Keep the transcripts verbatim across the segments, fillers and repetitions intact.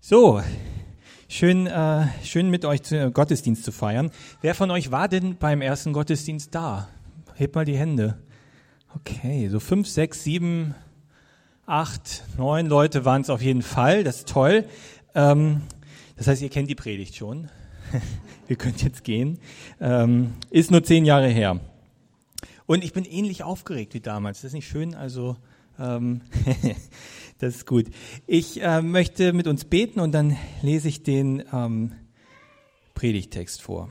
So, schön, äh, schön mit euch zu, äh, Gottesdienst zu feiern. Wer von euch war denn beim ersten Gottesdienst da? Hebt mal die Hände. Okay, so fünf, sechs, sieben, acht, neun Leute waren es auf jeden Fall. Das ist toll. Ähm, das heißt, ihr kennt die Predigt schon. Ihr könnt jetzt gehen. Ähm, ist nur zehn Jahre her. Und ich bin ähnlich aufgeregt wie damals. Das ist nicht schön? Also ähm, das ist gut. Ich äh, möchte mit uns beten und dann lese ich den ähm, Predigttext vor.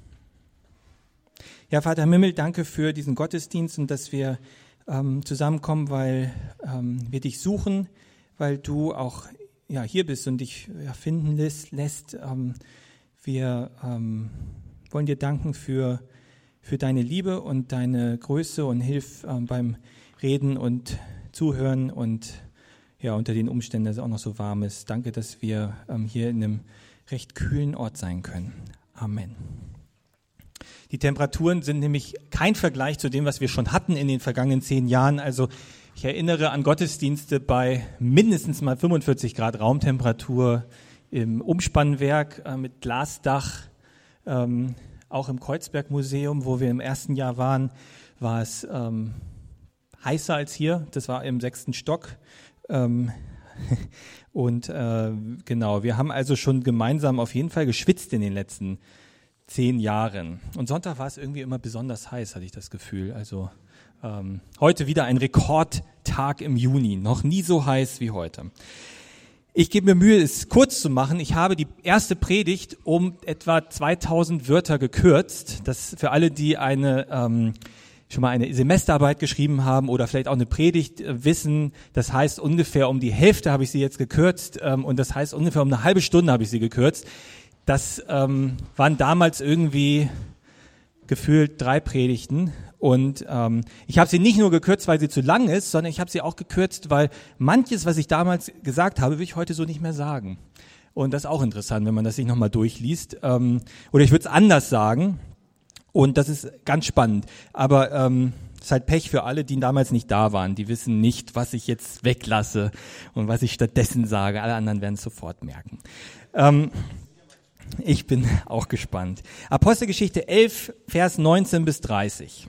Ja, Vater im Himmel, danke für diesen Gottesdienst und dass wir ähm, zusammenkommen, weil ähm, wir dich suchen, weil du auch ja, hier bist und dich ja, finden lässt. lässt. Ähm, wir ähm, wollen dir danken für, für deine Liebe und deine Größe und Hilf ähm, beim Reden und Zuhören und ja, unter den Umständen, dass es auch noch so warm ist. Danke, dass wir ähm, hier in einem recht kühlen Ort sein können. Amen. Die Temperaturen sind nämlich kein Vergleich zu dem, was wir schon hatten in den vergangenen zehn Jahren. Also ich erinnere an Gottesdienste bei mindestens mal fünfundvierzig Grad Raumtemperatur im Umspannwerk äh, mit Glasdach. Ähm, auch im Kreuzberg-Museum, wo wir im ersten Jahr waren, war es ähm, heißer als hier. Das war im sechsten Stock. Ähm, und äh, genau, wir haben also schon gemeinsam auf jeden Fall geschwitzt in den letzten zehn Jahren. Und Sonntag war es irgendwie immer besonders heiß, hatte ich das Gefühl. Also ähm, heute wieder ein Rekordtag im Juni. Noch nie so heiß wie heute. Ich gebe mir Mühe, es kurz zu machen. Ich habe die erste Predigt um etwa zweitausend Wörter gekürzt. Das für alle, die eine ähm, schon mal eine Semesterarbeit geschrieben haben oder vielleicht auch eine Predigt äh, wissen. Das heißt, ungefähr um die Hälfte habe ich sie jetzt gekürzt ähm, und das heißt, ungefähr um eine halbe Stunde habe ich sie gekürzt. Das ähm, waren damals irgendwie gefühlt drei Predigten und ähm, ich habe sie nicht nur gekürzt, weil sie zu lang ist, sondern ich habe sie auch gekürzt, weil manches, was ich damals gesagt habe, will ich heute so nicht mehr sagen. Und das ist auch interessant, wenn man das sich nochmal durchliest. Ähm, oder ich würde es anders sagen. Und das ist ganz spannend. Aber ähm, es ist halt Pech für alle, die damals nicht da waren. Die wissen nicht, was ich jetzt weglasse und was ich stattdessen sage. Alle anderen werden es sofort merken. Ähm, ich bin auch gespannt. Apostelgeschichte elf, Vers neunzehn bis dreißig.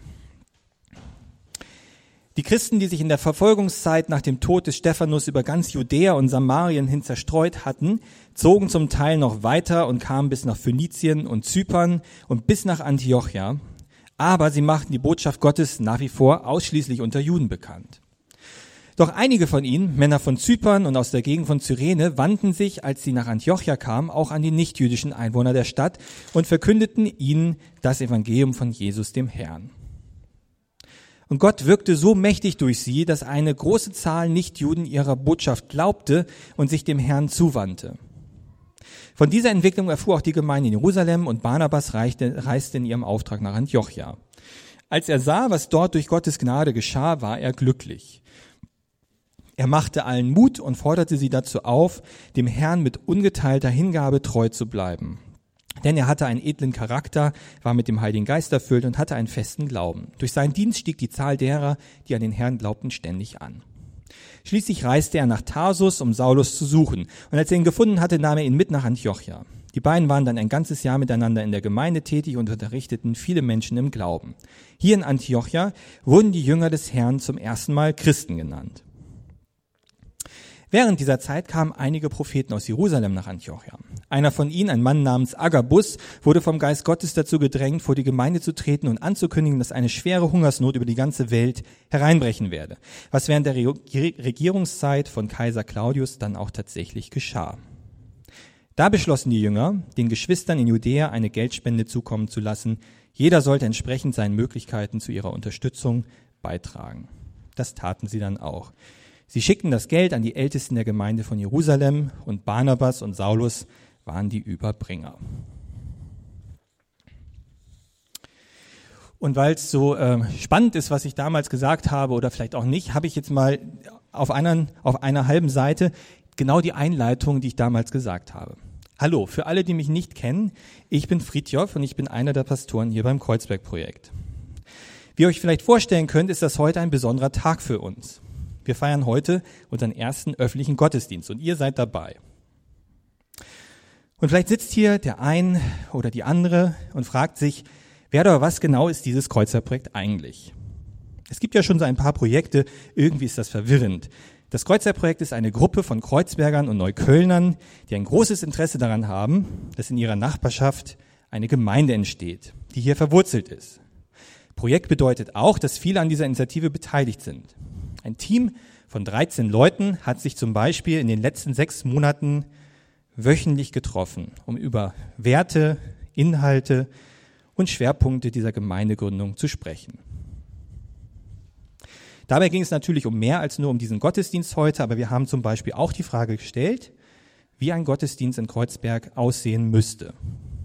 Die Christen, die sich in der Verfolgungszeit nach dem Tod des Stephanus über ganz Judäa und Samarien hin zerstreut hatten, zogen zum Teil noch weiter und kamen bis nach Phönizien und Zypern und bis nach Antiochia. Aber sie machten die Botschaft Gottes nach wie vor ausschließlich unter Juden bekannt. Doch einige von ihnen, Männer von Zypern und aus der Gegend von Cyrene, wandten sich, als sie nach Antiochia kamen, auch an die nichtjüdischen Einwohner der Stadt und verkündeten ihnen das Evangelium von Jesus, dem Herrn. Und Gott wirkte so mächtig durch sie, dass eine große Zahl Nichtjuden ihrer Botschaft glaubte und sich dem Herrn zuwandte. Von dieser Entwicklung erfuhr auch die Gemeinde in Jerusalem und Barnabas reiste, reiste in ihrem Auftrag nach Antiochia. Als er sah, was dort durch Gottes Gnade geschah, war er glücklich. Er machte allen Mut und forderte sie dazu auf, dem Herrn mit ungeteilter Hingabe treu zu bleiben. Denn er hatte einen edlen Charakter, war mit dem Heiligen Geist erfüllt und hatte einen festen Glauben. Durch seinen Dienst stieg die Zahl derer, die an den Herrn glaubten, ständig an. Schließlich reiste er nach Tarsus, um Saulus zu suchen. Und als er ihn gefunden hatte, nahm er ihn mit nach Antiochia. Die beiden waren dann ein ganzes Jahr miteinander in der Gemeinde tätig und unterrichteten viele Menschen im Glauben. Hier in Antiochia wurden die Jünger des Herrn zum ersten Mal Christen genannt. Während dieser Zeit kamen einige Propheten aus Jerusalem nach Antiochia. Einer von ihnen, ein Mann namens Agabus, wurde vom Geist Gottes dazu gedrängt, vor die Gemeinde zu treten und anzukündigen, dass eine schwere Hungersnot über die ganze Welt hereinbrechen werde, was während der Regierungszeit von Kaiser Claudius dann auch tatsächlich geschah. Da beschlossen die Jünger, den Geschwistern in Judäa eine Geldspende zukommen zu lassen. Jeder sollte entsprechend seinen Möglichkeiten zu ihrer Unterstützung beitragen. Das taten sie dann auch. Sie schickten das Geld an die Ältesten der Gemeinde von Jerusalem und Barnabas und Saulus waren die Überbringer. Und weil es so äh, spannend ist, was ich damals gesagt habe oder vielleicht auch nicht, habe ich jetzt mal auf einer, auf einer halben Seite genau die Einleitung, die ich damals gesagt habe. Hallo, für alle, die mich nicht kennen, ich bin Fridtjof und ich bin einer der Pastoren hier beim Kreuzberg-Projekt. Wie ihr euch vielleicht vorstellen könnt, ist das heute ein besonderer Tag für uns. Wir feiern heute unseren ersten öffentlichen Gottesdienst und ihr seid dabei. Und vielleicht sitzt hier der ein oder die andere und fragt sich, wer oder was genau ist dieses Kreuzerprojekt eigentlich? Es gibt ja schon so ein paar Projekte, irgendwie ist das verwirrend. Das Kreuzerprojekt ist eine Gruppe von Kreuzbergern und Neuköllnern, die ein großes Interesse daran haben, dass in ihrer Nachbarschaft eine Gemeinde entsteht, die hier verwurzelt ist. Projekt bedeutet auch, dass viele an dieser Initiative beteiligt sind. Ein Team von dreizehn Leuten hat sich zum Beispiel in den letzten sechs Monaten wöchentlich getroffen, um über Werte, Inhalte und Schwerpunkte dieser Gemeindegründung zu sprechen. Dabei ging es natürlich um mehr als nur um diesen Gottesdienst heute, aber wir haben zum Beispiel auch die Frage gestellt, wie ein Gottesdienst in Kreuzberg aussehen müsste.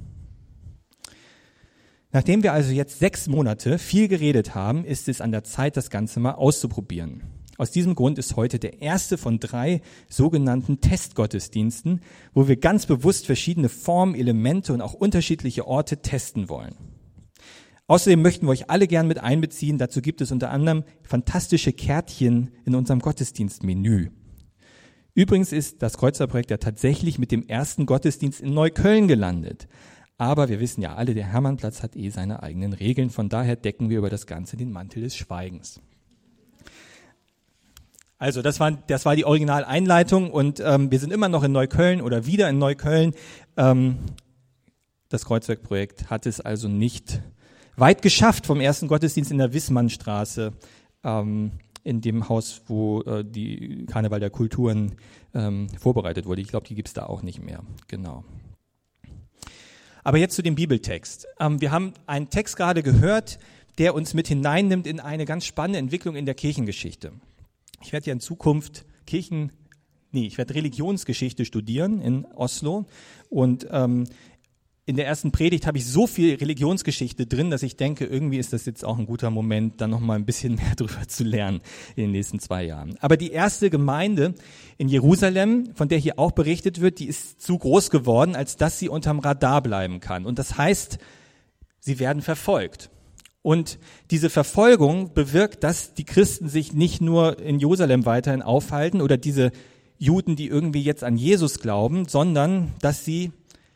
Nachdem wir also jetzt sechs Monate viel geredet haben, ist es an der Zeit, das Ganze mal auszuprobieren. Aus diesem Grund ist heute der erste von drei sogenannten Testgottesdiensten, wo wir ganz bewusst verschiedene Formen, Elemente und auch unterschiedliche Orte testen wollen. Außerdem möchten wir euch alle gern mit einbeziehen. Dazu gibt es unter anderem fantastische Kärtchen in unserem Gottesdienstmenü. Übrigens ist das Kreuzerprojekt ja tatsächlich mit dem ersten Gottesdienst in Neukölln gelandet. Aber wir wissen ja alle, der Hermannplatz hat eh seine eigenen Regeln. Von daher decken wir über das Ganze den Mantel des Schweigens. Also das war, das war die Originaleinleitung und ähm, wir sind immer noch in Neukölln oder wieder in Neukölln. Ähm, das Kreuzwerkprojekt hat es also nicht weit geschafft vom ersten Gottesdienst in der Wissmannstraße, ähm, in dem Haus, wo äh, die Karneval der Kulturen ähm, vorbereitet wurde. Ich glaube, die gibt's da auch nicht mehr. Genau. Aber jetzt zu dem Bibeltext. Ähm, wir haben einen Text gerade gehört, der uns mit hineinnimmt in eine ganz spannende Entwicklung in der Kirchengeschichte. Ich werde ja in Zukunft Kirchen, nee, ich werde Religionsgeschichte studieren in Oslo und ähm, in der ersten Predigt habe ich so viel Religionsgeschichte drin, dass ich denke, irgendwie ist das jetzt auch ein guter Moment, dann noch mal ein bisschen mehr drüber zu lernen in den nächsten zwei Jahren. Aber die erste Gemeinde in Jerusalem, von der hier auch berichtet wird, die ist zu groß geworden, als dass sie unterm Radar bleiben kann. Und das heißt, sie werden verfolgt. Und diese Verfolgung bewirkt, dass die Christen sich nicht nur in Jerusalem weiterhin aufhalten oder diese Juden, die irgendwie jetzt an Jesus glauben, sondern dass sie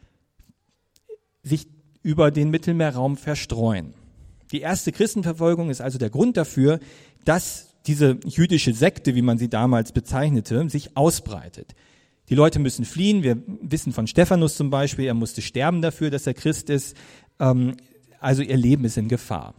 sich über den Mittelmeerraum verstreuen. Die erste Christenverfolgung ist also der Grund dafür, dass diese jüdische Sekte, wie man sie damals bezeichnete, sich ausbreitet. Die Leute müssen fliehen. Wir wissen von Stephanus zum Beispiel, er musste sterben dafür, dass er Christ ist. Also ihr Leben ist in Gefahr.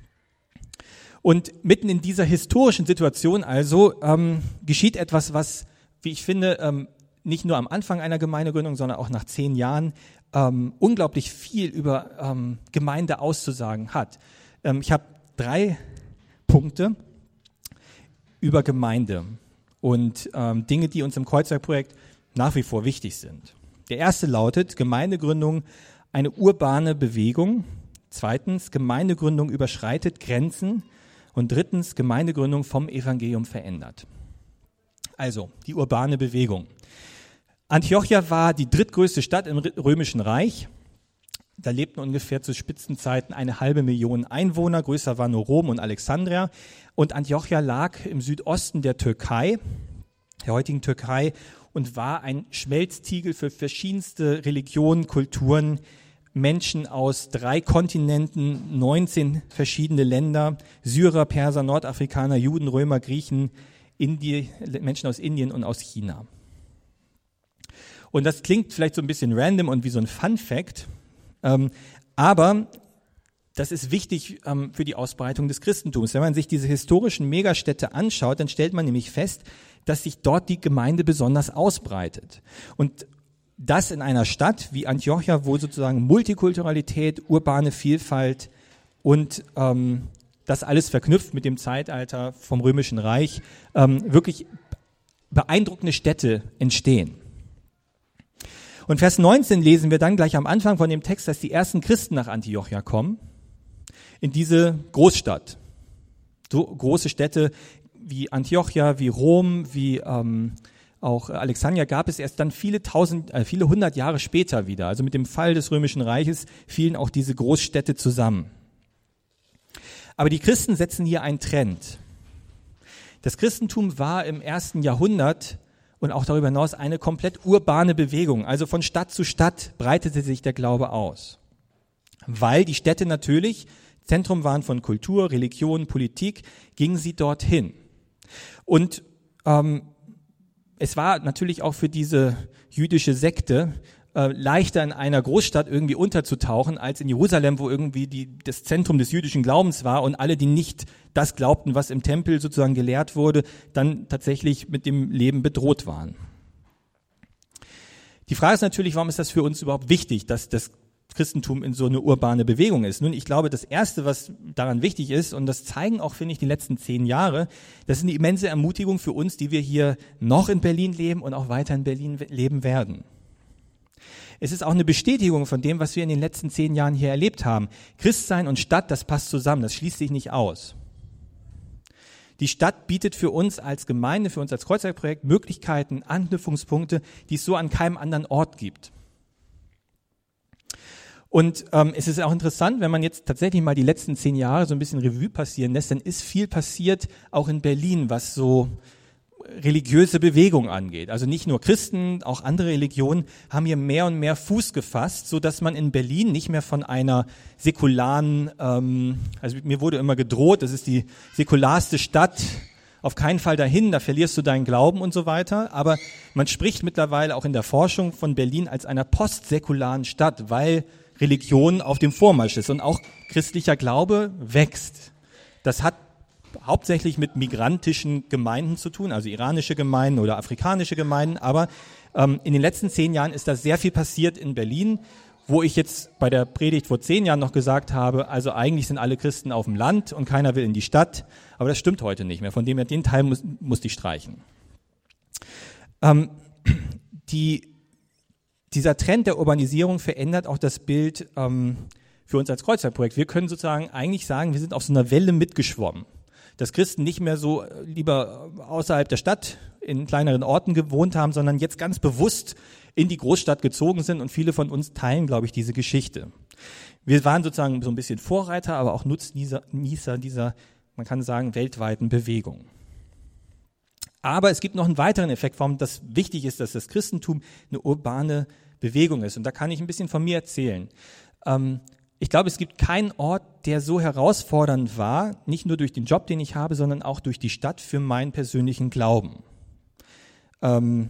Und mitten in dieser historischen Situation also ähm, geschieht etwas, was, wie ich finde, ähm, nicht nur am Anfang einer Gemeindegründung, sondern auch nach zehn Jahren ähm, unglaublich viel über ähm, Gemeinde auszusagen hat. Ähm, ich habe drei Punkte über Gemeinde und ähm, Dinge, die uns im Kreuzwerkprojekt nach wie vor wichtig sind. Der erste lautet Gemeindegründung, eine urbane Bewegung. Zweitens, Gemeindegründung überschreitet Grenzen. Und drittens, Gemeindegründung vom Evangelium verändert. Also, die urbane Bewegung. Antiochia war die drittgrößte Stadt im Römischen Reich. Da lebten ungefähr zu Spitzenzeiten eine halbe Million Einwohner. Größer war nur Rom und Alexandria. Und Antiochia lag im Südosten der Türkei, der heutigen Türkei, und war ein Schmelztiegel für verschiedenste Religionen, Kulturen, Menschen aus drei Kontinenten, neunzehn verschiedene Länder, Syrer, Perser, Nordafrikaner, Juden, Römer, Griechen, Indi- Menschen aus Indien und aus China. Und das klingt vielleicht so ein bisschen random und wie so ein Fun-Fact, ähm, aber das ist wichtig ähm, für die Ausbreitung des Christentums. Wenn man sich diese historischen Megastädte anschaut, dann stellt man nämlich fest, dass sich dort die Gemeinde besonders ausbreitet. Und das in einer Stadt wie Antiochia, wo sozusagen Multikulturalität, urbane Vielfalt und ähm, das alles verknüpft mit dem Zeitalter vom Römischen Reich, ähm, wirklich beeindruckende Städte entstehen. Und Vers neunzehn lesen wir dann gleich am Anfang von dem Text, dass die ersten Christen nach Antiochia kommen, in diese Großstadt. So große Städte wie Antiochia, wie Rom, wie ähm, auch Alexandria gab es erst dann viele tausend, äh, viele hundert Jahre später wieder. Also mit dem Fall des Römischen Reiches fielen auch diese Großstädte zusammen. Aber die Christen setzen hier einen Trend. Das Christentum war im ersten Jahrhundert und auch darüber hinaus eine komplett urbane Bewegung. Also von Stadt zu Stadt breitete sich der Glaube aus. Weil die Städte natürlich Zentrum waren von Kultur, Religion, Politik, gingen sie dorthin. Und ähm, es war natürlich auch für diese jüdische Sekte äh, leichter in einer Großstadt irgendwie unterzutauchen, als in Jerusalem, wo irgendwie die, das Zentrum des jüdischen Glaubens war und alle, die nicht das glaubten, was im Tempel sozusagen gelehrt wurde, dann tatsächlich mit dem Leben bedroht waren. Die Frage ist natürlich, warum ist das für uns überhaupt wichtig, dass das Christentum in so eine urbane Bewegung ist? Nun, ich glaube, das Erste, was daran wichtig ist, und das zeigen auch, finde ich, die letzten zehn Jahre, das ist eine immense Ermutigung für uns, die wir hier noch in Berlin leben und auch weiter in Berlin leben werden. Es ist auch eine Bestätigung von dem, was wir in den letzten zehn Jahren hier erlebt haben. Christsein und Stadt, das passt zusammen, das schließt sich nicht aus. Die Stadt bietet für uns als Gemeinde, für uns als Kreuzberg-Projekt Möglichkeiten, Anknüpfungspunkte, die es so an keinem anderen Ort gibt. Und ähm, es ist auch interessant, wenn man jetzt tatsächlich mal die letzten zehn Jahre so ein bisschen Revue passieren lässt, dann ist viel passiert, auch in Berlin, was so religiöse Bewegung angeht. Also nicht nur Christen, auch andere Religionen haben hier mehr und mehr Fuß gefasst, so dass man in Berlin nicht mehr von einer säkularen, ähm, also mir wurde immer gedroht, das ist die säkularste Stadt, auf keinen Fall dahin, da verlierst du deinen Glauben und so weiter. Aber man spricht mittlerweile auch in der Forschung von Berlin als einer postsäkularen Stadt, weil Religion auf dem Vormarsch ist und auch christlicher Glaube wächst. Das hat hauptsächlich mit migrantischen Gemeinden zu tun, also iranische Gemeinden oder afrikanische Gemeinden, aber ähm, in den letzten zehn Jahren ist da sehr viel passiert in Berlin, wo ich jetzt bei der Predigt vor zehn Jahren noch gesagt habe, also eigentlich sind alle Christen auf dem Land und keiner will in die Stadt, aber das stimmt heute nicht mehr, von dem her, den Teil muss, musste ich streichen. Ähm, die, dieser Trend der Urbanisierung verändert auch das Bild ähm, für uns als Kreuzberg-Projekt. Wir können sozusagen eigentlich sagen, wir sind auf so einer Welle mitgeschwommen. Dass Christen nicht mehr so lieber außerhalb der Stadt in kleineren Orten gewohnt haben, sondern jetzt ganz bewusst in die Großstadt gezogen sind und viele von uns teilen, glaube ich, diese Geschichte. Wir waren sozusagen so ein bisschen Vorreiter, aber auch Nutznießer dieser, man kann sagen, weltweiten Bewegung. Aber es gibt noch einen weiteren Effekt, warum das wichtig ist, dass das Christentum eine urbane Bewegung ist. Und da kann ich ein bisschen von mir erzählen. Ähm, Ich glaube, es gibt keinen Ort, der so herausfordernd war, nicht nur durch den Job, den ich habe, sondern auch durch die Stadt für meinen persönlichen Glauben. Ähm,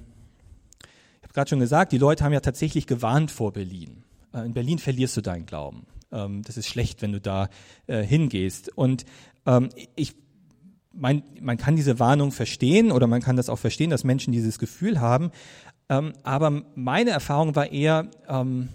ich habe gerade schon gesagt, die Leute haben ja tatsächlich gewarnt vor Berlin. Äh, in Berlin verlierst du deinen Glauben. Ähm, das ist schlecht, wenn du da äh, hingehst. Und ähm, ich, mein, man kann diese Warnung verstehen oder man kann das auch verstehen, dass Menschen dieses Gefühl haben. Ähm, aber meine Erfahrung war eher, ähm,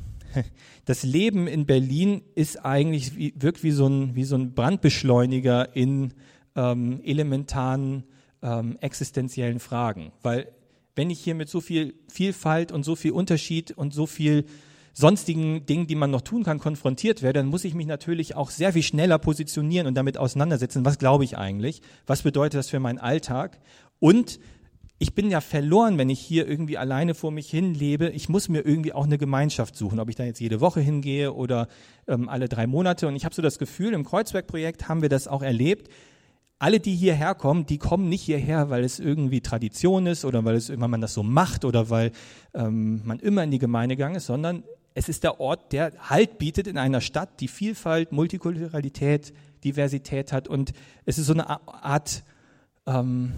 das Leben in Berlin ist eigentlich, wie, wirkt wie so ein, wie so ein Brandbeschleuniger in ähm, elementaren ähm, existenziellen Fragen. Weil wenn ich hier mit so viel Vielfalt und so viel Unterschied und so viel sonstigen Dingen, die man noch tun kann, konfrontiert werde, dann muss ich mich natürlich auch sehr viel schneller positionieren und damit auseinandersetzen. Was glaube ich eigentlich? Was bedeutet das für meinen Alltag? Und ich bin ja verloren, wenn ich hier irgendwie alleine vor mich hin lebe. Ich muss mir irgendwie auch eine Gemeinschaft suchen, ob ich da jetzt jede Woche hingehe oder ähm, alle drei Monate. Und ich habe so das Gefühl, im Kreuzberg-Projekt haben wir das auch erlebt. Alle, die hierher kommen, die kommen nicht hierher, weil es irgendwie Tradition ist oder weil es immer man das so macht oder weil ähm, man immer in die Gemeinde gegangen ist, sondern es ist der Ort, der Halt bietet in einer Stadt, die Vielfalt, Multikulturalität, Diversität hat. Und es ist so eine Art, ähm,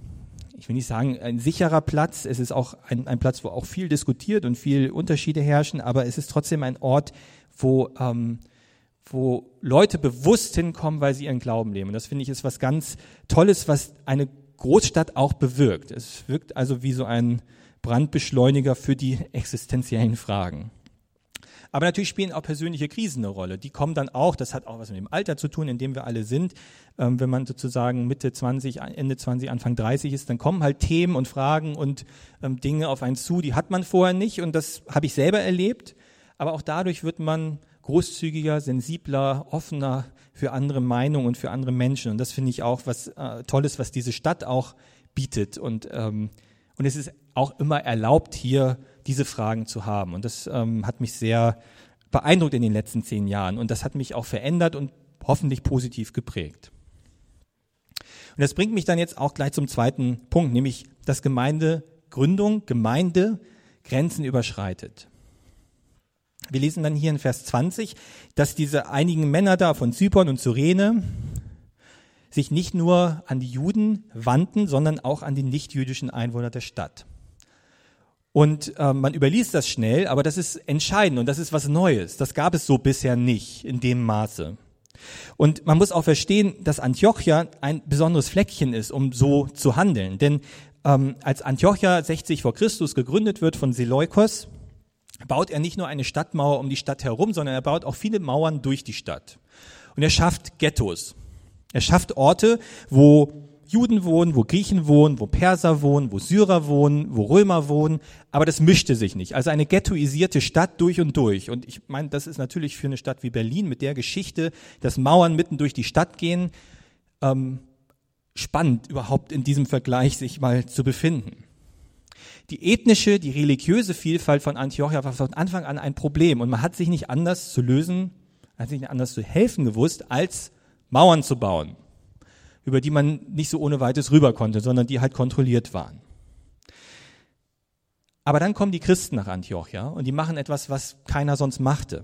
ich will nicht sagen, ein sicherer Platz. Es ist auch ein, ein Platz, wo auch viel diskutiert und viel Unterschiede herrschen, aber es ist trotzdem ein Ort, wo, ähm, wo Leute bewusst hinkommen, weil sie ihren Glauben leben. Und das finde ich ist was ganz Tolles, was eine Großstadt auch bewirkt. Es wirkt also wie so ein Brandbeschleuniger für die existenziellen Fragen. Aber natürlich spielen auch persönliche Krisen eine Rolle. Die kommen dann auch, das hat auch was mit dem Alter zu tun, in dem wir alle sind. Ähm, wenn man sozusagen Mitte zwanzig, Ende zwanzig, Anfang dreißig ist, dann kommen halt Themen und Fragen und ähm, Dinge auf einen zu, die hat man vorher nicht und das habe ich selber erlebt. Aber auch dadurch wird man großzügiger, sensibler, offener für andere Meinungen und für andere Menschen. Und das finde ich auch was äh, Tolles, was diese Stadt auch bietet. Und, ähm, und es ist auch immer erlaubt, hier diese Fragen zu haben. Und das ähm, hat mich sehr beeindruckt in den letzten zehn Jahren. Und das hat mich auch verändert und hoffentlich positiv geprägt. Und das bringt mich dann jetzt auch gleich zum zweiten Punkt, nämlich dass Gemeinde Gründung, Gemeinde Grenzen überschreitet. Wir lesen dann hier in Vers zwanzig, dass diese einigen Männer da von Zypern und Cyrene sich nicht nur an die Juden wandten, sondern auch an die nichtjüdischen Einwohner der Stadt. Und äh, man überliest das schnell, aber das ist entscheidend und das ist was Neues. Das gab es so bisher nicht in dem Maße. Und man muss auch verstehen, dass Antiochia ein besonderes Fleckchen ist, um so zu handeln. Denn ähm, als Antiochia sechzig vor Christus gegründet wird von Seleukos, baut er nicht nur eine Stadtmauer um die Stadt herum, sondern er baut auch viele Mauern durch die Stadt. Und er schafft Ghettos. Er schafft Orte, wo Juden wohnen, wo Griechen wohnen, wo Perser wohnen, wo Syrer wohnen, wo Römer wohnen, aber das mischte sich nicht. Also eine ghettoisierte Stadt durch und durch. Und ich meine, das ist natürlich für eine Stadt wie Berlin mit der Geschichte, dass Mauern mitten durch die Stadt gehen, ähm, spannend überhaupt in diesem Vergleich sich mal zu befinden. Die ethnische, die religiöse Vielfalt von Antiochia war von Anfang an ein Problem und man hat sich nicht anders zu lösen, hat sich nicht anders zu helfen gewusst, als Mauern zu bauen, über die man nicht so ohne weiteres rüber konnte, sondern die halt kontrolliert waren. Aber dann kommen die Christen nach Antiochia und die machen etwas, was keiner sonst machte.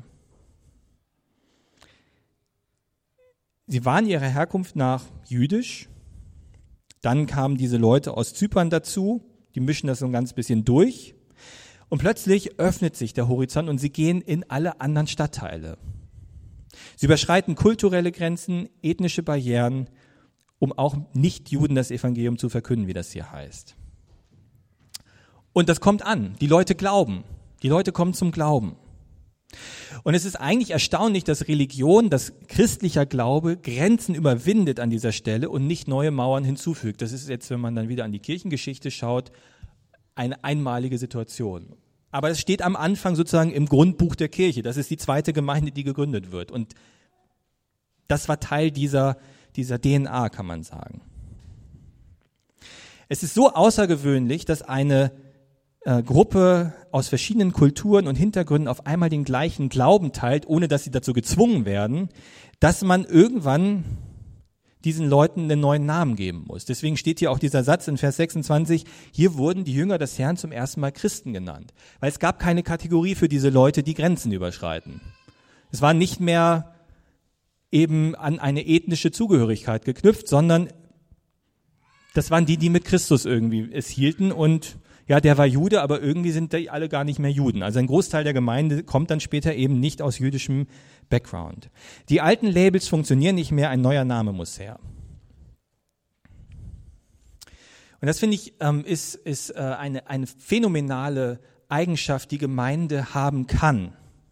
Sie waren ihrer Herkunft nach jüdisch, dann kamen diese Leute aus Zypern dazu, die mischen das so ein ganz bisschen durch und plötzlich öffnet sich der Horizont und sie gehen in alle anderen Stadtteile. Sie überschreiten kulturelle Grenzen, ethnische Barrieren, um auch Nichtjuden das Evangelium zu verkünden, wie das hier heißt. Und das kommt an. Die Leute glauben. Die Leute kommen zum Glauben. Und es ist eigentlich erstaunlich, dass Religion, dass christlicher Glaube Grenzen überwindet an dieser Stelle und nicht neue Mauern hinzufügt. Das ist jetzt, wenn man dann wieder an die Kirchengeschichte schaut, eine einmalige Situation. Aber es steht am Anfang sozusagen im Grundbuch der Kirche. Das ist die zweite Gemeinde, die gegründet wird. Und das war Teil dieser, dieser D N A, kann man sagen. Es ist so außergewöhnlich, dass eine äh, Gruppe aus verschiedenen Kulturen und Hintergründen auf einmal den gleichen Glauben teilt, ohne dass sie dazu gezwungen werden, dass man irgendwann diesen Leuten einen neuen Namen geben muss. Deswegen steht hier auch dieser Satz in Vers sechsundzwanzig, hier wurden die Jünger des Herrn zum ersten Mal Christen genannt, weil es gab keine Kategorie für diese Leute, die Grenzen überschreiten. Es war nicht mehr eben an eine ethnische Zugehörigkeit geknüpft, sondern das waren die, die mit Christus irgendwie es hielten und ja, der war Jude, aber irgendwie sind die alle gar nicht mehr Juden. Also ein Großteil der Gemeinde kommt dann später eben nicht aus jüdischem Background. Die alten Labels funktionieren nicht mehr, ein neuer Name muss her. Und das finde ich ähm, ist, ist äh, eine, eine phänomenale Eigenschaft, die Gemeinde haben kann.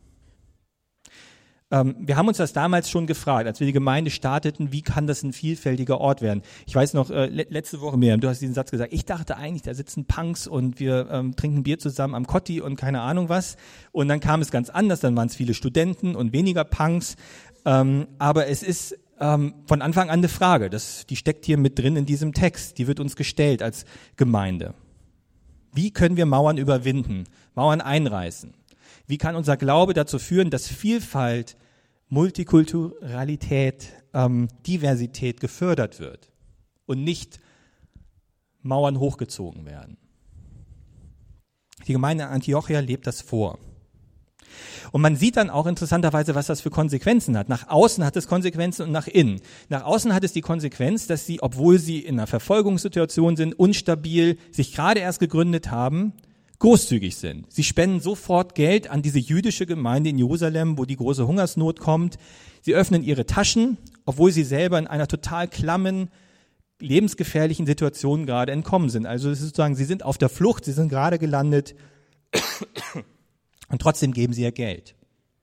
Ähm, wir haben uns das damals schon gefragt, als wir die Gemeinde starteten, wie kann das ein vielfältiger Ort werden? Ich weiß noch, äh, le- letzte Woche, Miriam, du hast diesen Satz gesagt, ich dachte eigentlich, da sitzen Punks und wir ähm, trinken Bier zusammen am Kotti und keine Ahnung was. Und dann kam es ganz anders, dann waren es viele Studenten und weniger Punks. Ähm, aber es ist ähm, von Anfang an eine Frage, das, die steckt hier mit drin in diesem Text, die wird uns gestellt als Gemeinde. Wie können wir Mauern überwinden, Mauern einreißen? Wie kann unser Glaube dazu führen, dass Vielfalt, Multikulturalität, ähm, Diversität gefördert wird und nicht Mauern hochgezogen werden? Die Gemeinde Antiochia lebt das vor. Und man sieht dann auch interessanterweise, was das für Konsequenzen hat. Nach außen hat es Konsequenzen und nach innen. Nach außen hat es die Konsequenz, dass sie, obwohl sie in einer Verfolgungssituation sind, unstabil, sich gerade erst gegründet haben, großzügig sind. Sie spenden sofort Geld an diese jüdische Gemeinde in Jerusalem, wo die große Hungersnot kommt. Sie öffnen ihre Taschen, obwohl sie selber in einer total klammen, lebensgefährlichen Situation gerade entkommen sind. Also es ist sozusagen, sie sind auf der Flucht, sie sind gerade gelandet und trotzdem geben sie ihr Geld.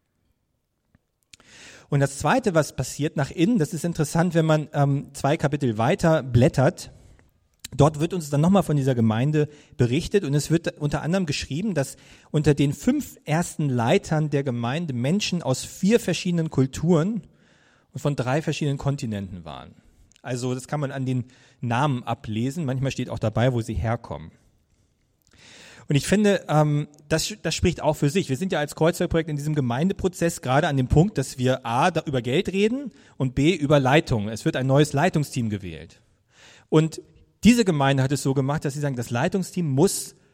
Und das Zweite, was passiert nach innen, das ist interessant, wenn man ähm, zwei Kapitel weiter blättert. Dort wird uns dann nochmal von dieser Gemeinde berichtet und es wird unter anderem geschrieben, dass unter den fünf ersten Leitern der Gemeinde Menschen aus vier verschiedenen Kulturen und von drei verschiedenen Kontinenten waren. Also das kann man an den Namen ablesen, manchmal steht auch dabei, wo sie herkommen. Und ich finde, ähm, das, das spricht auch für sich. Wir sind ja als Kreuzberg-Projekt in diesem Gemeindeprozess gerade an dem Punkt, dass wir A, da über Geld reden und B, über Leitung. Es wird ein neues Leitungsteam gewählt. Und diese Gemeinde hat es so gemacht, dass sie sagen, das Leitungsteam muss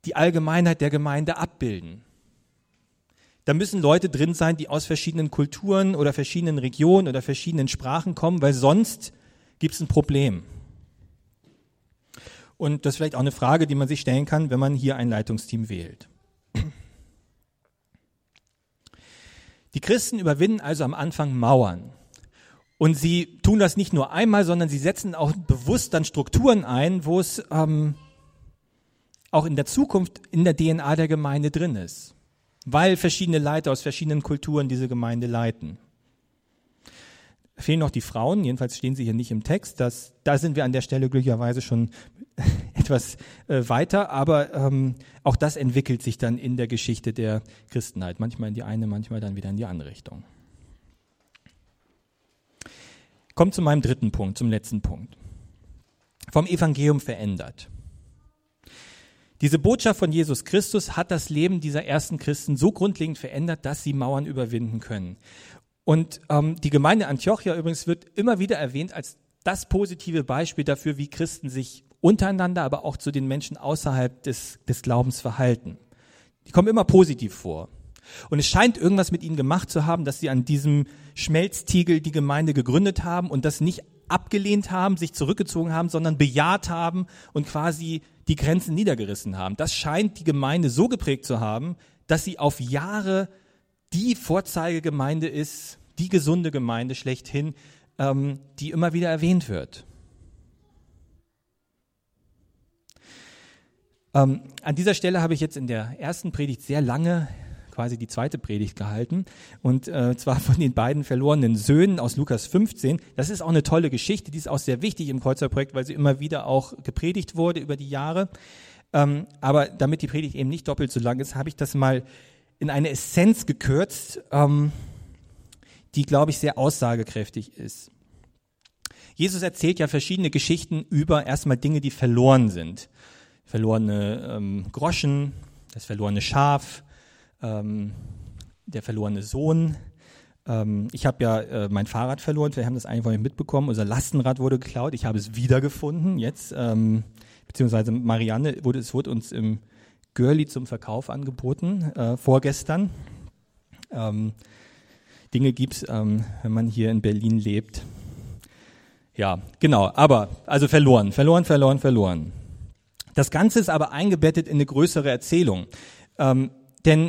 die Allgemeinheit der Gemeinde abbilden. Da müssen Leute drin sein, die aus verschiedenen Kulturen oder verschiedenen Regionen oder verschiedenen Sprachen kommen, weil sonst gibt es ein Problem. Und das ist vielleicht auch eine Frage, die man sich stellen kann, wenn man hier ein Leitungsteam wählt. Die Christen überwinden also am Anfang Mauern. Und sie tun das nicht nur einmal, sondern sie setzen auch bewusst dann Strukturen ein, wo es ähm, auch in der Zukunft in der D N A der Gemeinde drin ist. Weil verschiedene Leiter aus verschiedenen Kulturen diese Gemeinde leiten. Fehlen noch die Frauen, jedenfalls stehen sie hier nicht im Text. Das, da sind wir an der Stelle glücklicherweise schon etwas äh, weiter, aber ähm, auch das entwickelt sich dann in der Geschichte der Christenheit. Manchmal in die eine, manchmal dann wieder in die andere Richtung. Kommt zu meinem dritten Punkt, zum letzten Punkt. Vom Evangelium verändert. Diese Botschaft von Jesus Christus hat das Leben dieser ersten Christen so grundlegend verändert, dass sie Mauern überwinden können. Und ähm, die Gemeinde Antiochia übrigens wird immer wieder erwähnt als das positive Beispiel dafür, wie Christen sich untereinander, aber auch zu den Menschen außerhalb des, des Glaubens verhalten. Die kommen immer positiv vor. Und es scheint irgendwas mit ihnen gemacht zu haben, dass sie an diesem Schmelztiegel die Gemeinde gegründet haben und das nicht abgelehnt haben, sich zurückgezogen haben, sondern bejaht haben und quasi die Grenzen niedergerissen haben. Das scheint die Gemeinde so geprägt zu haben, dass sie auf Jahre die Vorzeigegemeinde ist, die gesunde Gemeinde schlechthin, ähm, die immer wieder erwähnt wird. Ähm, an dieser Stelle habe ich jetzt in der ersten Predigt sehr lange quasi die zweite Predigt gehalten und äh, zwar von den beiden verlorenen Söhnen aus Lukas fünfzehn. Das ist auch eine tolle Geschichte, die ist auch sehr wichtig im Kreuzerprojekt, weil sie immer wieder auch gepredigt wurde über die Jahre. Ähm, aber damit die Predigt eben nicht doppelt so lang ist, habe ich das mal in eine Essenz gekürzt, ähm, die, glaube ich, sehr aussagekräftig ist. Jesus erzählt ja verschiedene Geschichten über erstmal Dinge, die verloren sind. Verlorene ähm, Groschen, das verlorene Schaf, Ähm, der verlorene Sohn. Ähm, ich habe ja äh, mein Fahrrad verloren, wir haben das eigentlich vorhin mitbekommen. Unser Lastenrad wurde geklaut, ich habe es wiedergefunden jetzt, ähm, beziehungsweise Marianne, wurde, es wurde uns im Görli zum Verkauf angeboten, äh, vorgestern. Ähm, Dinge gibt's, ähm, wenn man hier in Berlin lebt. Ja, genau, aber, also verloren, verloren, verloren, verloren. Das Ganze ist aber eingebettet in eine größere Erzählung. Ähm, denn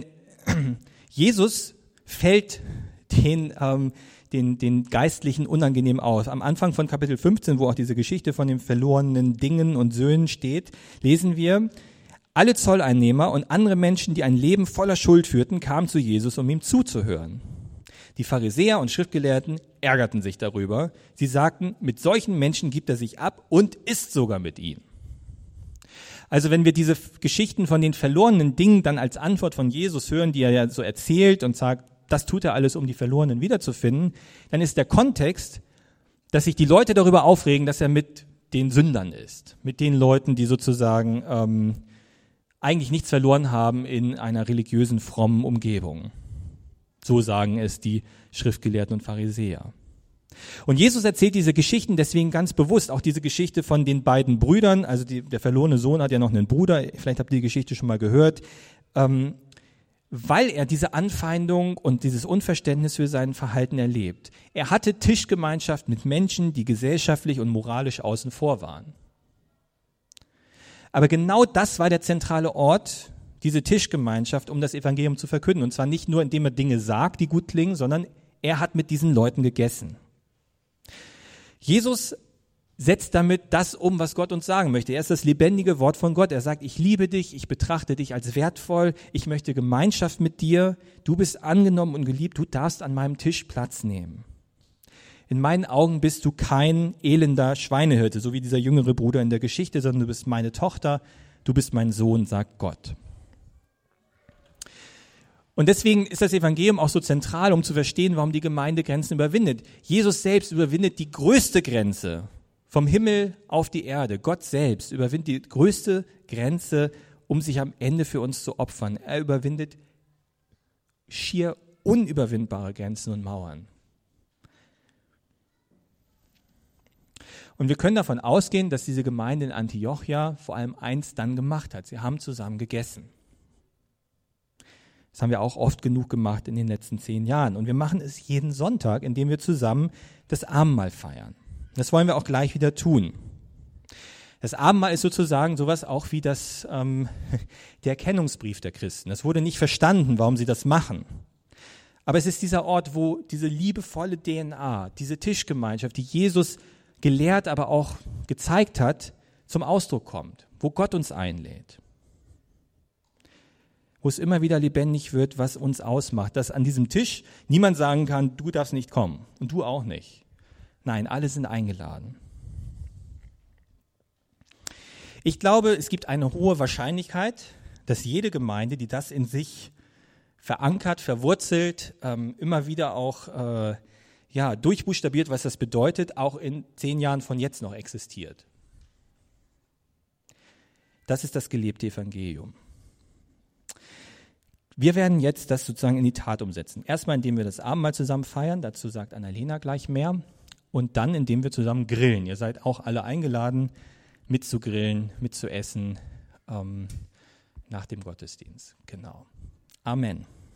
Jesus fällt den, ähm, den, den Geistlichen unangenehm aus. Am Anfang von Kapitel fünfzehn, wo auch diese Geschichte von den verlorenen Dingen und Söhnen steht, lesen wir, alle Zolleinnehmer und andere Menschen, die ein Leben voller Schuld führten, kamen zu Jesus, um ihm zuzuhören. Die Pharisäer und Schriftgelehrten ärgerten sich darüber. Sie sagten, mit solchen Menschen gibt er sich ab und isst sogar mit ihnen. Also wenn wir diese Geschichten von den verlorenen Dingen dann als Antwort von Jesus hören, die er ja so erzählt und sagt, das tut er alles, um die Verlorenen wiederzufinden, dann ist der Kontext, dass sich die Leute darüber aufregen, dass er mit den Sündern ist, mit den Leuten, die sozusagen ähm, eigentlich nichts verloren haben in einer religiösen, frommen Umgebung. So sagen es die Schriftgelehrten und Pharisäer. Und Jesus erzählt diese Geschichten deswegen ganz bewusst, auch diese Geschichte von den beiden Brüdern, also die, der verlorene Sohn hat ja noch einen Bruder, vielleicht habt ihr die Geschichte schon mal gehört, ähm, weil er diese Anfeindung und dieses Unverständnis für sein Verhalten erlebt. Er hatte Tischgemeinschaft mit Menschen, die gesellschaftlich und moralisch außen vor waren. Aber genau das war der zentrale Ort, diese Tischgemeinschaft, um das Evangelium zu verkünden. Und zwar nicht nur, indem er Dinge sagt, die gut klingen, sondern er hat mit diesen Leuten gegessen. Jesus setzt damit das um, was Gott uns sagen möchte. Er ist das lebendige Wort von Gott. Er sagt, ich liebe dich, ich betrachte dich als wertvoll, ich möchte Gemeinschaft mit dir, du bist angenommen und geliebt, du darfst an meinem Tisch Platz nehmen. In meinen Augen bist du kein elender Schweinehirte, so wie dieser jüngere Bruder in der Geschichte, sondern du bist meine Tochter, du bist mein Sohn, sagt Gott. Und deswegen ist das Evangelium auch so zentral, um zu verstehen, warum die Gemeinde Grenzen überwindet. Jesus selbst überwindet die größte Grenze vom Himmel auf die Erde. Gott selbst überwindet die größte Grenze, um sich am Ende für uns zu opfern. Er überwindet schier unüberwindbare Grenzen und Mauern. Und wir können davon ausgehen, dass diese Gemeinde in Antiochia vor allem eins dann gemacht hat. Sie haben zusammen gegessen. Das haben wir auch oft genug gemacht in den letzten zehn Jahren. Und wir machen es jeden Sonntag, indem wir zusammen das Abendmahl feiern. Das wollen wir auch gleich wieder tun. Das Abendmahl ist sozusagen sowas auch wie das, ähm, der Erkennungsbrief der Christen. Das wurde nicht verstanden, warum sie das machen. Aber es ist dieser Ort, wo diese liebevolle D N A, diese Tischgemeinschaft, die Jesus gelehrt, aber auch gezeigt hat, zum Ausdruck kommt, wo Gott uns einlädt. Wo es immer wieder lebendig wird, was uns ausmacht, dass an diesem Tisch niemand sagen kann, du darfst nicht kommen und du auch nicht. Nein, alle sind eingeladen. Ich glaube, es gibt eine hohe Wahrscheinlichkeit, dass jede Gemeinde, die das in sich verankert, verwurzelt, ähm, immer wieder auch äh, ja, durchbuchstabiert, was das bedeutet, auch in zehn Jahren von jetzt noch existiert. Das ist das gelebte Evangelium. Wir werden jetzt das sozusagen in die Tat umsetzen. Erstmal, indem wir das Abendmahl zusammen feiern, dazu sagt Annalena gleich mehr. Und dann, indem wir zusammen grillen. Ihr seid auch alle eingeladen, mitzugrillen, mitzuessen ähm, nach dem Gottesdienst. Genau. Amen.